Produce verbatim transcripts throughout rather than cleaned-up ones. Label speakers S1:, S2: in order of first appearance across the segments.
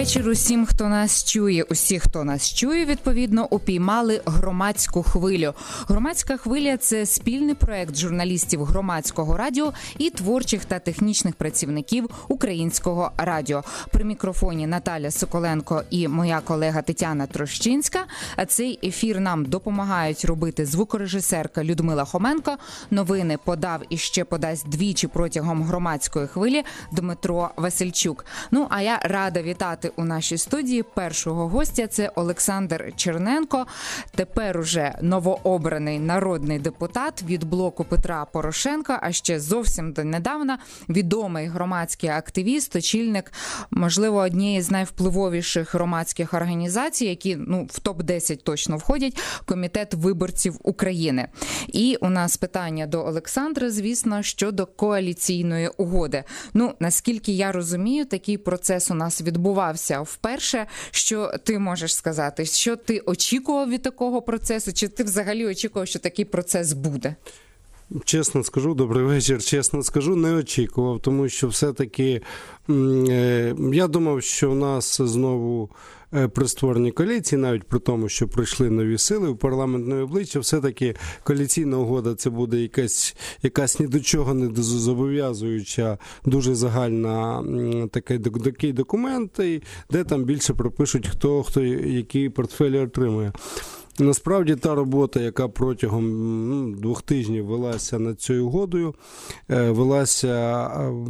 S1: вечір усім, хто нас чує. Усі, хто нас чує, відповідно, упіймали громадську хвилю. Громадська хвиля – це спільний проект журналістів Громадського радіо і творчих та технічних працівників Українського радіо. При мікрофоні Наталя Соколенко і моя колега Тетяна Трощинська. А цей ефір нам допомагають робити звукорежисерка Людмила Хоменко. Новини подав і ще подасть двічі протягом громадської хвилі Дмитро Васильчук. Ну, а я рада вітати у нашій студії першого гостя. Це Олександр Черненко, тепер уже новообраний народний депутат від блоку Петра Порошенка, а ще зовсім донедавна відомий громадський активіст, очільник, можливо, однієї з найвпливовіших громадських організацій, які, ну, в топ десять точно входять, Комітет виборців України. І у нас питання до Олександра, звісно, щодо коаліційної угоди. Ну, наскільки я розумію, такий процес у нас відбувався вперше. Що ти можеш сказати? Що ти очікував від такого процесу? Чи ти взагалі очікував, що такий процес буде?
S2: Чесно скажу, добрий вечір, чесно скажу, не очікував, тому що все-таки я думав, що в нас знову при створенні коаліції, навіть при тому, що прийшли нові сили в парламентне обличчя, все-таки коаліційна угода це буде якась, якась ні до чого не зобов'язуюча, дуже загальна такий, такий документ, де там більше пропишуть, хто, хто які портфелі отримує. Насправді та робота, яка протягом ну, двох тижнів велася над цією угодою, велася,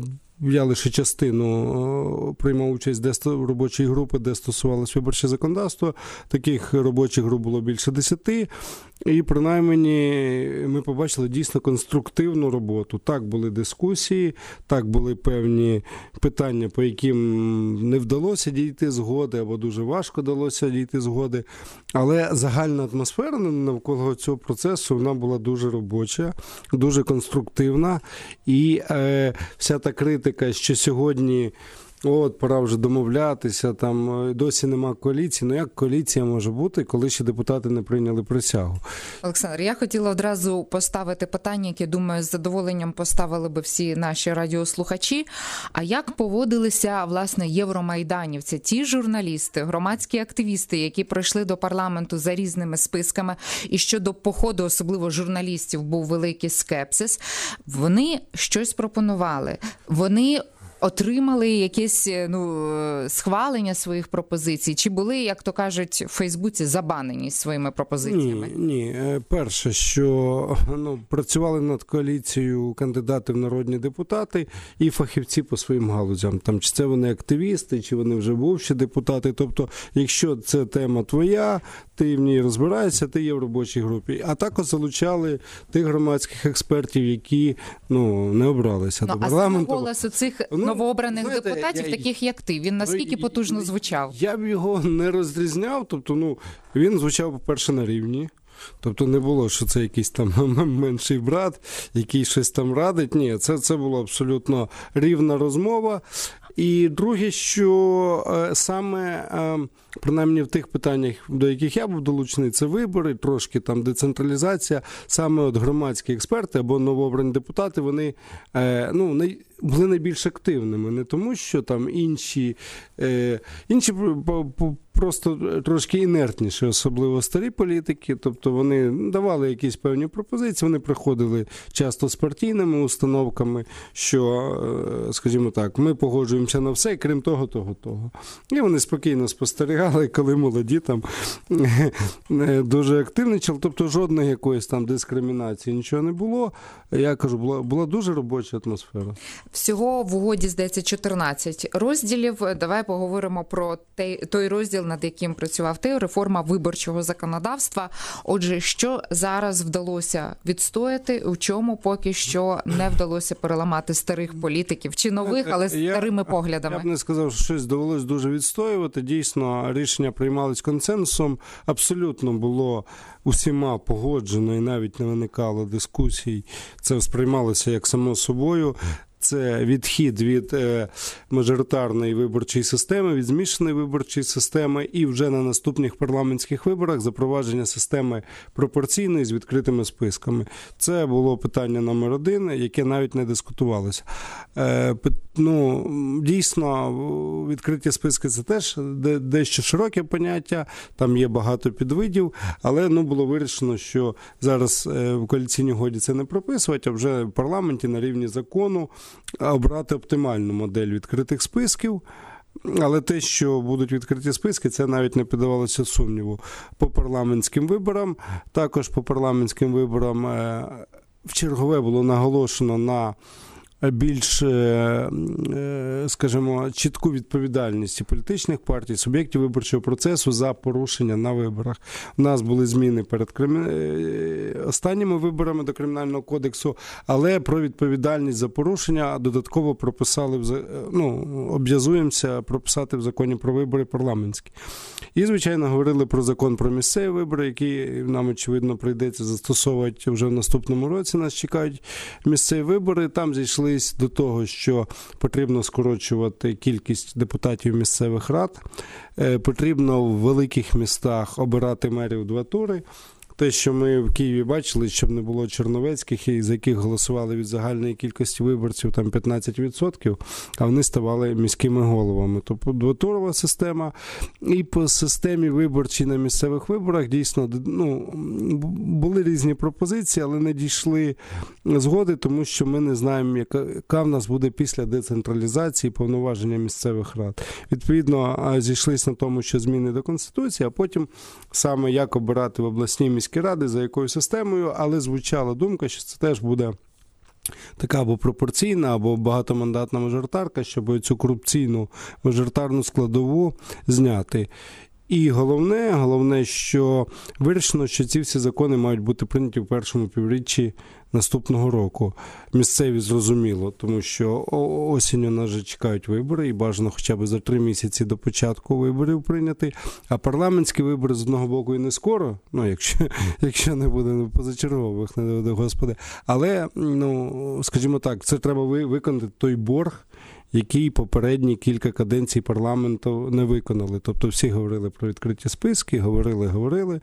S2: я лише частину приймав участь де робочої групи, де стосувалося виборче законодавство. Таких робочих груп було більше десяти. І принаймні ми побачили дійсно конструктивну роботу. Так, були дискусії, так, були певні питання, по яким не вдалося дійти згоди, або дуже важко вдалося дійти згоди. Але загальна атмосфера навколо цього процесу, вона була дуже робоча, дуже конструктивна. І е, вся та критика, що сьогодні от, пора вже домовлятися, там досі нема коаліції. Ну як коаліція може бути, коли ще депутати не прийняли присягу?
S1: Олександр, я хотіла одразу поставити питання, яке, думаю, з задоволенням поставили би всі наші радіослухачі. А як поводилися, власне, євромайданівці, ті журналісти, громадські активісти, які прийшли до парламенту за різними списками, і щодо походу, особливо журналістів, був великий скепсис, вони щось пропонували. Вони отримали якесь, ну, схвалення своїх пропозицій? Чи були, як то кажуть, в Фейсбуці забанені своїми пропозиціями?
S2: Ні, ні. Перше, що ну, працювали над коаліцією кандидати в народні депутати і фахівці по своїм галузям. Там, чи це вони активісти, чи вони вже бувші депутати. Тобто, якщо це тема твоя, ти в ній розбираєшся, ти є в робочій групі. А також залучали тих громадських експертів, які ну, не обралися
S1: ну,
S2: до парламенту.
S1: А голос у цих ну, новообраних знаєте, депутатів, я, таких як ти, він наскільки потужно звучав?
S2: Я б його не розрізняв, тобто, ну, він звучав, по-перше, на рівні. Тобто не було, що це якийсь там менший брат, який щось там радить. Ні, це, це була абсолютно рівна розмова. І друге, що саме, принаймні в тих питаннях, до яких я був долучений, це вибори, трошки там децентралізація, саме от громадські експерти або новообрані депутати, вони ну, не, були найбільш активними. Не тому, що там інші, інші просто трошки інертніші, особливо старі політики, тобто вони давали якісь певні пропозиції, вони приходили часто з партійними установками, що, скажімо так, ми погоджуємося на все, крім того, того, того. І вони спокійно спостерігали, коли молоді там дуже активничали, тобто жодної якоїсь там дискримінації, нічого не було. Я кажу, була, була дуже робоча атмосфера.
S1: Всього в угоді, здається, чотирнадцять розділів. Давай поговоримо про той розділ, над яким працював ти, реформа виборчого законодавства. Отже, що зараз вдалося відстояти, у чому поки що не вдалося переламати старих політиків, чи нових, але з старими поглядами?
S2: Я б не сказав, що щось довелося дуже відстоювати. Дійсно, рішення приймались консенсусом. Абсолютно було усіма погоджено і навіть не виникало дискусій. Це сприймалося як само собою. це відхід від мажоритарної виборчої системи, від змішаної виборчої системи і вже на наступних парламентських виборах запровадження системи пропорційної з відкритими списками. Це було питання номер один, яке навіть не дискутувалося. Ну, дійсно, відкриті списки – це теж дещо широке поняття, там є багато підвидів, але ну, було вирішено, що зараз в коаліційній угоді це не прописувати, а вже в парламенті на рівні закону обрати оптимальну модель відкритих списків. Але те, що будуть відкриті списки, це навіть не піддавалося сумніву. По парламентським виборам, також по парламентським виборам в чергове було наголошено на більш, скажімо, чітку відповідальність політичних партій, суб'єктів виборчого процесу за порушення на виборах. У нас були зміни перед крим... останніми виборами до Кримінального кодексу, але про відповідальність за порушення додатково прописали, в... ну, об'язуємося прописати в законі про вибори парламентські. І, звичайно, говорили про закон про місцеві вибори, який нам, очевидно, прийдеться застосовувати вже в наступному році. Нас чекають місцеві вибори. Там зійшли до того, що потрібно скорочувати кількість депутатів місцевих рад, потрібно в великих містах обирати мерів два тури. Те, що ми в Києві бачили, щоб не було черновецьких, із яких голосували від загальної кількості виборців там п'ятнадцять відсотків, а вони ставали міськими головами. Тобто двотурова система. І по системі виборчій на місцевих виборах дійсно ну, були різні пропозиції, але не дійшли згоди, тому що ми не знаємо, яка, яка в нас буде після децентралізації повноваження місцевих рад. Відповідно, зійшлися на тому, що зміни до Конституції, а потім саме як обирати в обласній міській ради, за якою системою, але звучала думка, що це теж буде така або пропорційна, або багатомандатна мажоритарка, щоб цю корупційну мажоритарну складову зняти. І головне, головне, що вирішено, що ці всі закони мають бути прийняті в першому півріччі наступного року. Місцеві зрозуміло, тому що осінню нас вже чекають вибори, і бажано хоча б за три місяці до початку виборів прийняти. А парламентські вибори з одного боку і не скоро, ну, якщо, якщо не буде позачергових, не доведе Господи. Але, ну, скажімо так, це треба виконати той борг, який попередні кілька каденцій парламенту не виконали. Тобто всі говорили про відкриті списки, говорили, говорили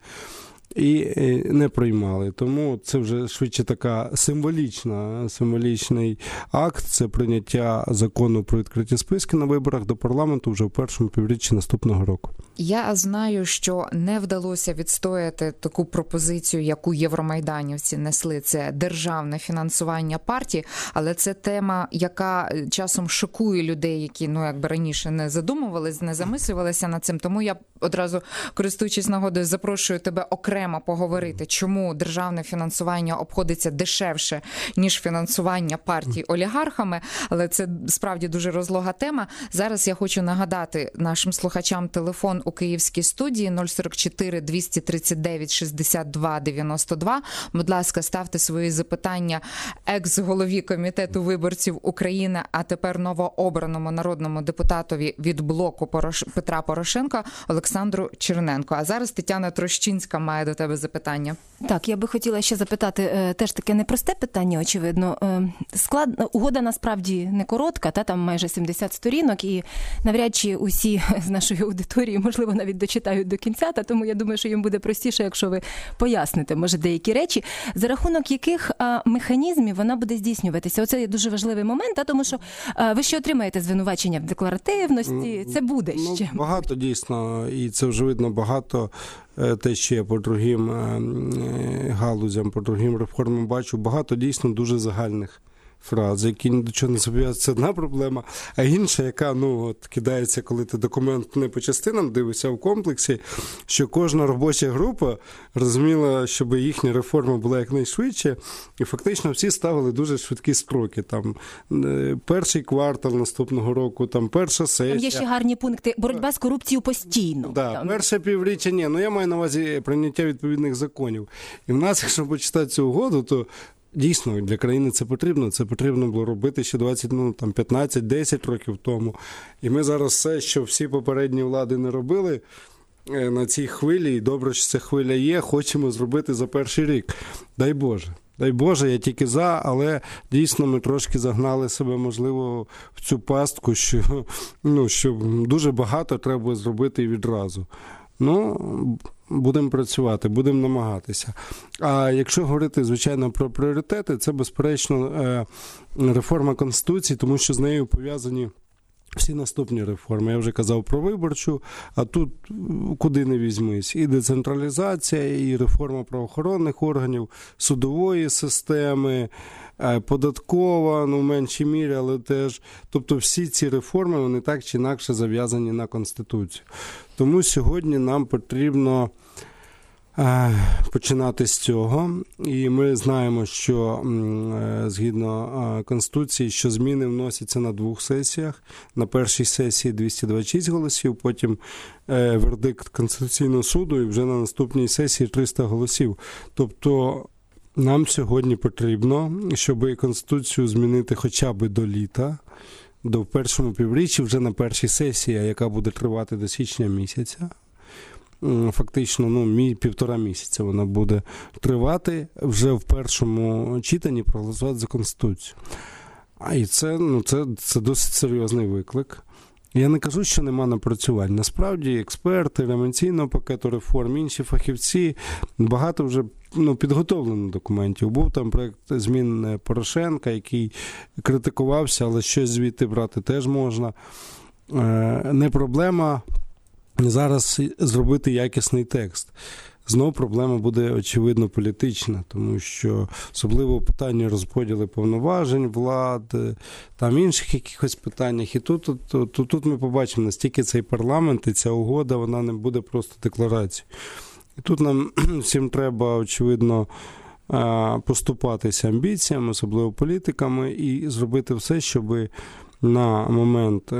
S2: і не приймали. Тому це вже швидше така символічна, символічний акт, це прийняття закону про відкриті списки на виборах до парламенту вже в першому півріччі наступного року.
S1: Я знаю, що не вдалося відстояти таку пропозицію, яку євромайданівці несли. Це державне фінансування партій, але це тема, яка часом шокує людей, які, ну, якби раніше не задумувались, не замислювалися над цим. Тому я одразу, користуючись нагодою, запрошую тебе окремо поговорити, чому державне фінансування обходиться дешевше, ніж фінансування партій олігархами, але це справді дуже розлога тема. Зараз я хочу нагадати нашим слухачам телефон у київській студії нуль сорок чотири двісті тридцять дев'ять шістдесят два дев'яносто два. Будь ласка, ставте свої запитання екс-голові Комітету виборців України, а тепер новообраному народному депутатові від блоку Порош... Петра Порошенка Олександру Черненко. А зараз Тетяна Трощинська має до тебе запитання.
S3: Так, я би хотіла ще запитати теж таке непросте питання, очевидно. Склад... Угода насправді не коротка, та там майже сімдесят сторінок, і навряд чи усі з нашої аудиторії, можливо, навіть дочитають до кінця, та тому я думаю, що їм буде простіше, якщо ви поясните, може, деякі речі, за рахунок яких а, механізмів вона буде здійснюватися. Оце є дуже важливий момент, та, тому що а, ви ще отримаєте звинувачення в декларативності, це буде ще.
S2: Ну, багато дійсно, і це вже видно багато, те, що я по другим галузям, по другим реформам бачу, багато дійсно дуже загальних фраз, які ні до чого не зобов'язують. Це одна проблема, а інша, яка, ну, от, кидається, коли ти документ не по частинам дивишся, а в комплексі, що кожна робоча група розуміла, щоб їхня реформа була якнайшвидше, і фактично всі ставили дуже швидкі строки. Там перший квартал наступного року, там перша сесія.
S3: Там є ще гарні пункти. Боротьба з корупцією постійно.
S2: Да, там. Перше півріччя, ні, ну я маю на увазі прийняття відповідних законів. І в нас, якщо почитати цю угоду, то дійсно, для країни це потрібно. Це потрібно було робити ще двадцять, ну, там, п'ятнадцять-десять років тому. І ми зараз все, що всі попередні влади не робили на цій хвилі, і добре, що ця хвиля є, хочемо зробити за перший рік. Дай Боже. дай Боже, я тільки за, але дійсно ми трошки загнали себе, можливо, в цю пастку, що, ну, що дуже багато треба зробити відразу. Ну, будемо працювати, будемо намагатися. А якщо говорити, звичайно, про пріоритети, це, безперечно, реформа Конституції, тому що з нею пов'язані всі наступні реформи. Я вже казав про виборчу, а тут куди не візьмись. І децентралізація, і реформа правоохоронних органів, судової системи, податкова, ну в меншій мірі, але теж. Тобто всі ці реформи, вони так чи інакше зав'язані на Конституцію. Тому сьогодні нам потрібно починати з цього. І ми знаємо, що згідно Конституції, що зміни вносяться на двох сесіях. На першій сесії двісті двадцять шість голосів, потім вердикт Конституційного суду і вже на наступній сесії триста голосів. Тобто нам сьогодні потрібно, щоб Конституцію змінити хоча б до літа, до першому півріччі, вже на першій сесії, яка буде тривати до січня місяця. Фактично, ну, мій, півтора місяця вона буде тривати, вже в першому читанні проголосувати за Конституцію. А і це, ну, це, це досить серйозний виклик. Я не кажу, що нема напрацювань. Насправді, експерти, елементарного пакету реформ, інші фахівці, багато вже ну, підготовлено документів. Був там проєкт змін Порошенка, який критикувався, але щось звідти брати теж можна. Не проблема зараз зробити якісний текст. Знову проблема буде, очевидно, політична, тому що особливо питання розподілу повноважень влади, там інших якихось питаннях. І тут, тут, тут, тут ми побачимо, настільки цей парламент і ця угода, вона не буде просто декларацією. І тут нам всім треба, очевидно, поступатися амбіціями, особливо політиками, і зробити все, щоб на момент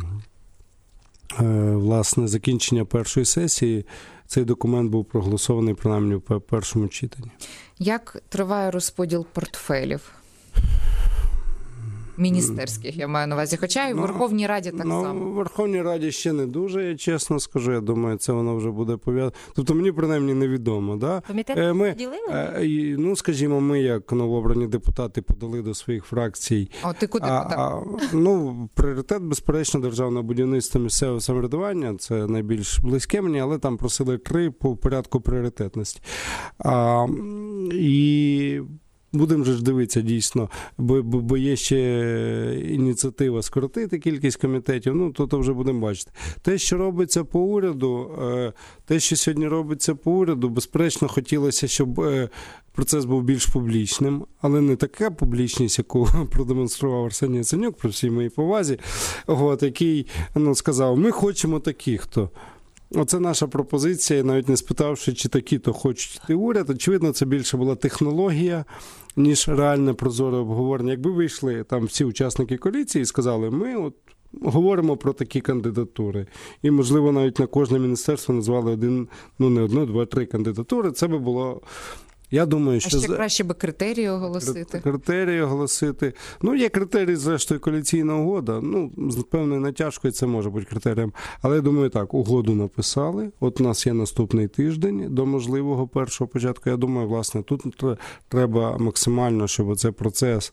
S2: власне закінчення першої сесії цей документ був проголосований принаймні в першому читанні.
S1: Як триває розподіл портфелів? Міністерських, я маю на увазі. Хоча і в Верховній Раді так
S2: ну,
S1: само.
S2: В Верховній Раді ще не дуже, я чесно скажу. Я думаю, це воно вже буде пов'язано. Тобто мені, принаймні, невідомо. Да?
S3: Комітет
S2: ми,
S3: поділили?
S2: Ну, скажімо, ми, як новообрані депутати, подали до своїх фракцій.
S1: О, ти куди
S2: а,
S1: подав?
S2: А, ну, пріоритет, безперечно, державне будівництво, місцевого самоврядування. Це найбільш близьке мені, але там просили три по порядку пріоритетності. А, і... Будемо ж дивитися дійсно, бо, бо, бо є ще ініціатива скоротити кількість комітетів, ну, то, то вже будемо бачити. Те, що робиться по уряду, те, що сьогодні робиться по уряду, безперечно, хотілося, щоб процес був більш публічним, але не така публічність, яку продемонстрував Арсеній Яценюк, при всій моїй повазі, от, який ну, сказав, ми хочемо таких-то. Оце наша пропозиція, навіть не спитавши, чи такі-то хочуть йти уряд. Очевидно, це більше була технологія, ніж реальне прозоре обговорення. Якби вийшли там всі учасники коаліції і сказали, ми от говоримо про такі кандидатури. І, можливо, навіть на кожне міністерство назвали один, ну не одну, два, три кандидатури. Це би було... Я думаю, що...
S1: А ще краще би критерії оголосити.
S2: Критерії оголосити. Ну, є критерії, зрештою, коаліційна угода. Ну, з певною натяжкою це може бути критерієм. Але, я думаю, так, угоду написали. От у нас є наступний тиждень до можливого першого початку. Я думаю, власне, тут треба максимально, щоб цей процес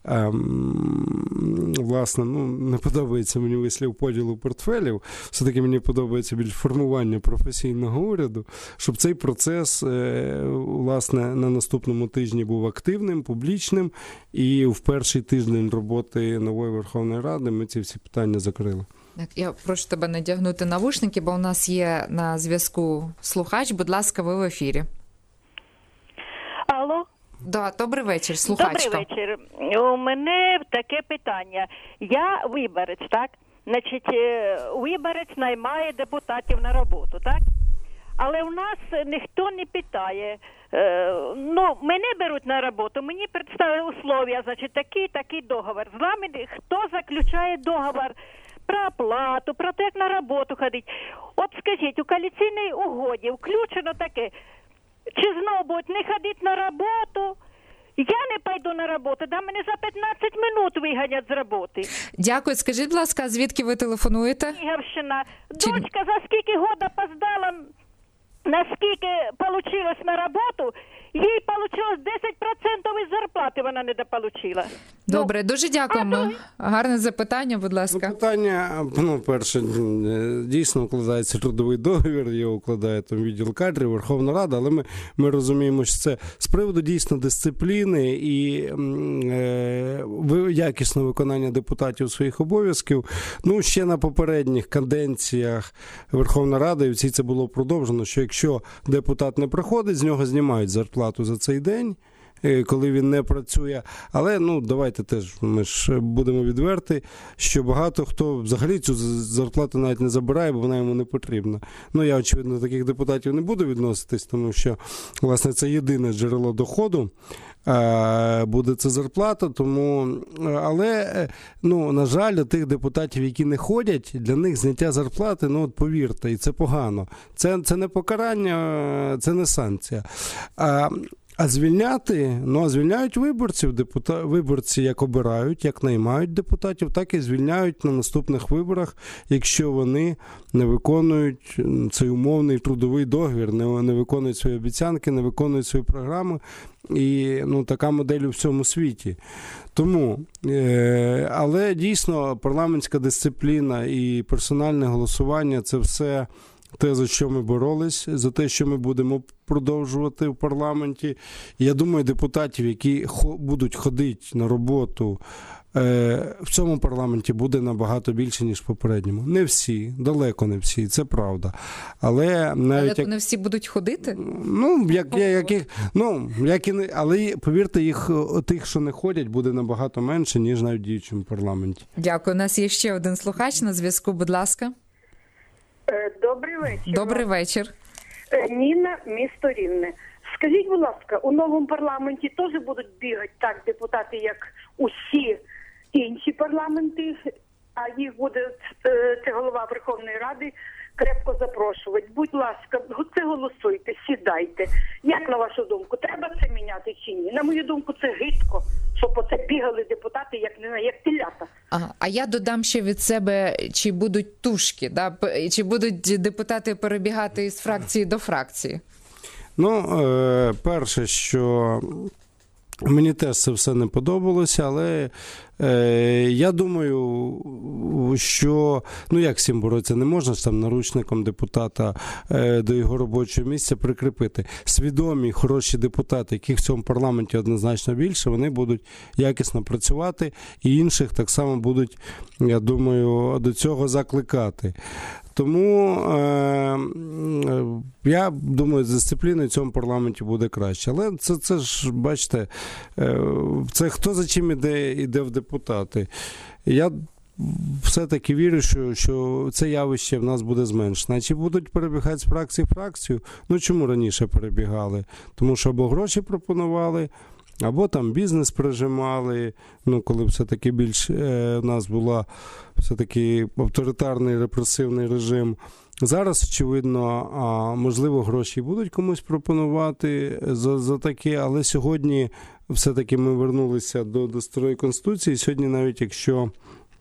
S2: Ем, власне, ну, не подобається мені вислів поділу портфелів, все-таки мені подобається більш формування професійного уряду, щоб цей процес, е, власне, на наступному тижні був активним, публічним, і в перший тиждень роботи нової Верховної Ради ми ці всі питання закрили.
S1: Так, я прошу тебе надягнути навушники, бо у нас є на зв'язку слухач. Будь ласка, ви в ефірі.
S4: Алло?
S1: Да, добрий вечір, слухачка.
S4: Добрий вечір. У мене таке питання. Я виборець, так? Значить, виборець наймає депутатів на роботу, так? Але у нас ніхто не питає. Ну, мене беруть на роботу, мені представили условия, значить, такий, такий договор. З вами хто заключає договор про оплату, про те, як на роботу ходить? От скажіть, у коаліційній угоді включено таке, чи знову будуть не ходити на роботу? Я не пойду на роботу, да мене за п'ятнадцять минут виганять з роботи.
S1: Дякую. Скажіть, будь ласка, звідки ви телефонуєте?
S4: Ігорщина.
S1: Чи...
S4: Дочка за скільки год опоздала, наскільки получилось на роботу, Їй вийшло десять відсотків із зарплати вона не дополучила.
S1: Добре, дуже дякуємо. Гарне запитання, будь ласка.
S2: Ну, питання, ну, перше, дійсно укладається трудовий договір, його укладає там відділ кадрів, Верховна Рада, але ми, ми розуміємо, що це з приводу дійсно дисципліни і е, якісного виконання депутатів своїх обов'язків. Ну, ще на попередніх каденціях Верховна Рада, і в цій це було продовжено, що якщо депутат не приходить, з нього знімають зарплату за цей день, коли він не працює. Але, ну, давайте теж, ми ж будемо відверті, що багато хто взагалі цю зарплату навіть не забирає, бо вона йому не потрібна. Ну, я, очевидно, до таких депутатів не буду відноситись, тому що, власне, це єдине джерело доходу, буде це зарплата, тому, але, ну, на жаль, для тих депутатів, які не ходять, для них зняття зарплати, ну, от повірте, і це погано. Це, це не покарання, це не санкція. А А звільняти, ну, а звільняють виборців, депутат, виборці як обирають, як наймають депутатів, так і звільняють на наступних виборах, якщо вони не виконують цей умовний трудовий договір, не, не виконують свої обіцянки, не виконують свої програми. І, ну, така модель у всьому світі. Тому, е, але дійсно парламентська дисципліна і персональне голосування – це все те, за що ми боролись, за те, що ми будемо продовжувати в парламенті. І я думаю, депутатів, які будуть ходити на роботу в цьому парламенті, буде набагато більше, ніж в попередньому. Не всі, далеко не всі, це правда. Але навіть
S1: далеко
S2: як...
S1: не всі будуть ходити?
S2: Ну, як, як, як, ну, як і не... але, повірте, їх, тих, що не ходять, буде набагато менше, ніж навіть в діючому парламенті.
S1: Дякую. У нас є ще один слухач на зв'язку, будь ласка.
S5: Добрий вечір.
S1: Добрий вечір.
S5: Ніна, місто Рівне. Скажіть, будь ласка, у новому парламенті теж будуть бігати так депутати, як усі інші парламенти, а їх буде це голова Верховної Ради крепко запрошувати. Будь ласка, це голосуйте, сідайте. Як на вашу думку, треба це міняти чи ні? На мою думку, це гидко, щоб оце бігали депутати, як не як телята.
S1: Ага. А я додам ще від себе, чи будуть тушки, да? Чи будуть депутати перебігати із фракції до фракції?
S2: Ну, е- перше, що мені теж це все не подобалося, але е, я думаю, що, ну, як всім боротися, не можна ж там наручником депутата е, до його робочого місця прикріпити. Свідомі, хороші депутати, яких в цьому парламенті однозначно більше, вони будуть якісно працювати, і інших так само будуть, я думаю, до цього закликати. Тому е, я думаю, з дисципліною в цьому парламенті буде краще. Але це, це ж, бачите, е, це хто за чим іде, іде в депутати. Я все-таки вірю, що, що це явище в нас буде зменшено. Чи будуть перебігати з фракції в фракцію? Ну, чому раніше перебігали? Тому що або гроші пропонували, або там бізнес прижимали, ну, коли все-таки більш е, в нас була все-таки авторитарний репресивний режим. Зараз, очевидно, а, можливо, гроші будуть комусь пропонувати за, за таке, але сьогодні все-таки ми вернулися до, до старої Конституції. Сьогодні навіть якщо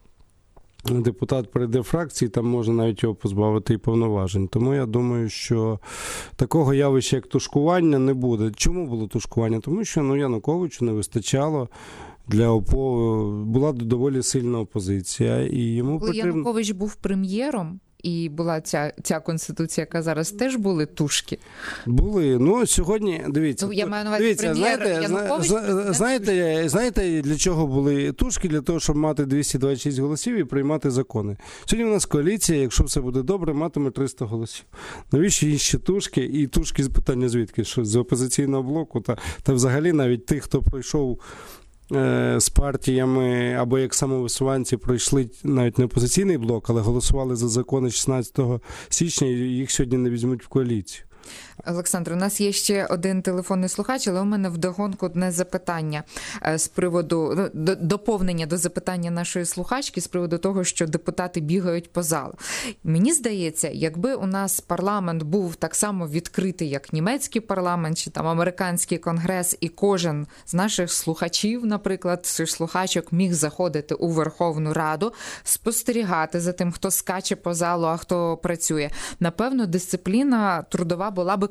S2: депутат перейде в фракції, там можна навіть його позбавити і повноважень. Тому я думаю, що такого явища, як тушкування, не буде. Чому було тушкування? Тому що, ну, Януковичу не вистачало для ОПО, була доволі сильна опозиція. І йому
S1: Коли
S2: потрібно...
S1: Янукович був прем'єром, і була ця, ця конституція, яка зараз теж були тушки?
S2: Були. Ну, сьогодні, дивіться.
S1: Ну, я маю на увазі,
S2: дивіться,
S1: прем'єр
S2: знаєте,
S1: Янукович,
S2: зна, знаєте, знаєте, для чого були тушки? Для того, щоб мати двісті двадцять шість голосів і приймати закони. Сьогодні у нас коаліція, якщо все буде добре, матиме триста голосів. Навіщо інші тушки? І тушки з питання звідки? Що, з опозиційного блоку? Та, та взагалі навіть тих, хто пройшов з партіями або як самовисуванці пройшли навіть не опозиційний блок, але голосували за закони шістнадцятого січня, і їх сьогодні не візьмуть в коаліцію.
S1: Олександр, у нас є ще один телефонний слухач, але у мене вдогонку одне запитання з приводу, доповнення до запитання нашої слухачки з приводу того, що депутати бігають по залу. Мені здається, якби у нас парламент був так само відкритий, як німецький парламент, чи там американський конгрес, і кожен з наших слухачів, наприклад, цих слухачок міг заходити у Верховну Раду, спостерігати за тим, хто скаче по залу, а хто працює. Напевно, дисципліна трудова була би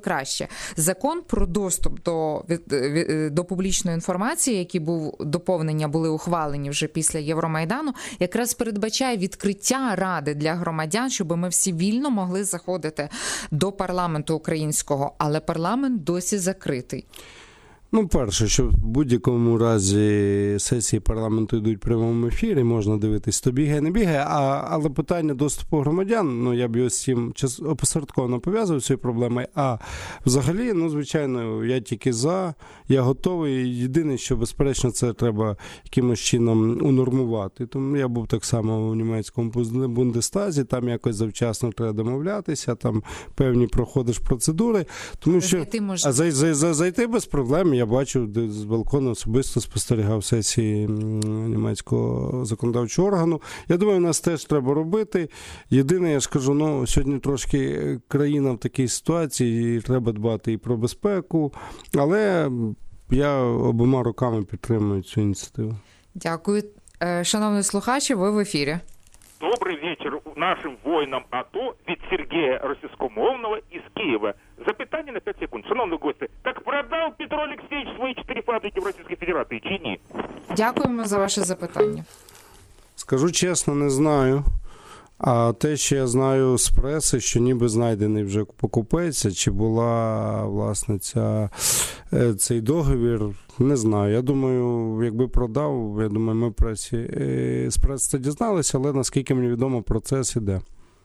S1: краще. Закон про доступ до, до публічної інформації, які був доповнення були ухвалені вже після Євромайдану, якраз передбачає відкриття ради для громадян, щоб ми всі вільно могли заходити до парламенту українського, але парламент досі закритий.
S2: Ну, перше, що в будь-якому разі сесії парламенту йдуть в прямому ефірі, можна дивитись, то бігає, не бігає, а, але питання доступу громадян, ну, я б його з цим опосередковано пов'язував, цією проблемою, а взагалі, ну, звичайно, я тільки за, я готовий, єдине, що, безперечно, це треба якимось чином унормувати. Тому я був так само у німецькому бундестазі, там якось завчасно треба домовлятися, там певні проходиш процедури, тому що
S1: зайти можна.
S2: А зай, зай, зай, зайти без проблем. Я бачу, де з балкону особисто спостерігав сесії німецького законодавчого органу. Я думаю, нас теж треба робити. Єдине, я ж кажу, ну, сьогодні трошки країна в такій ситуації, і треба дбати і про безпеку, але я обома руками підтримую цю ініціативу.
S1: Дякую. Шановні слухачі, ви в ефірі.
S6: Добрый вечер нашим воїнам АТО від Сергія Російськомовного із Києва. Запитання на п'ять секунд. Шановні гості, так продав Петро Олексійович свої чотири фабрики в Російській Федерації чи ні?
S1: Дякуємо за ваше запитання.
S2: Скажу чесно, не знаю. А те, що я знаю з преси, що ніби знайдений вже покупець, чи була, власне, ця, цей договір, не знаю. Я думаю, якби продав, я думаю, ми пресі, з преси це дізналися, але наскільки мені відомо, процес іде.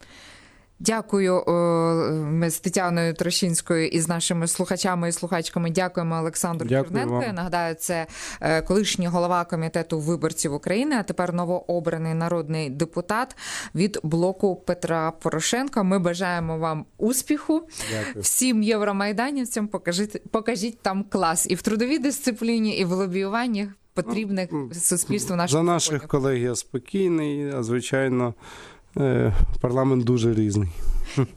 S1: Дякую. Ми з Тетяною Трощинською і з нашими слухачами і слухачками дякуємо Олександру Черненку. Я нагадаю, це колишній голова Комітету виборців України, а тепер новообраний народний депутат від блоку Петра Порошенка. Ми бажаємо вам успіху.
S2: Дякую.
S1: Всім євромайданівцям покажіть, покажіть там клас і в трудовій дисципліні, і в лобіюванні потрібних суспільству наших
S2: За наших законів. Колег я спокійний, а звичайно, парламент дуже різний.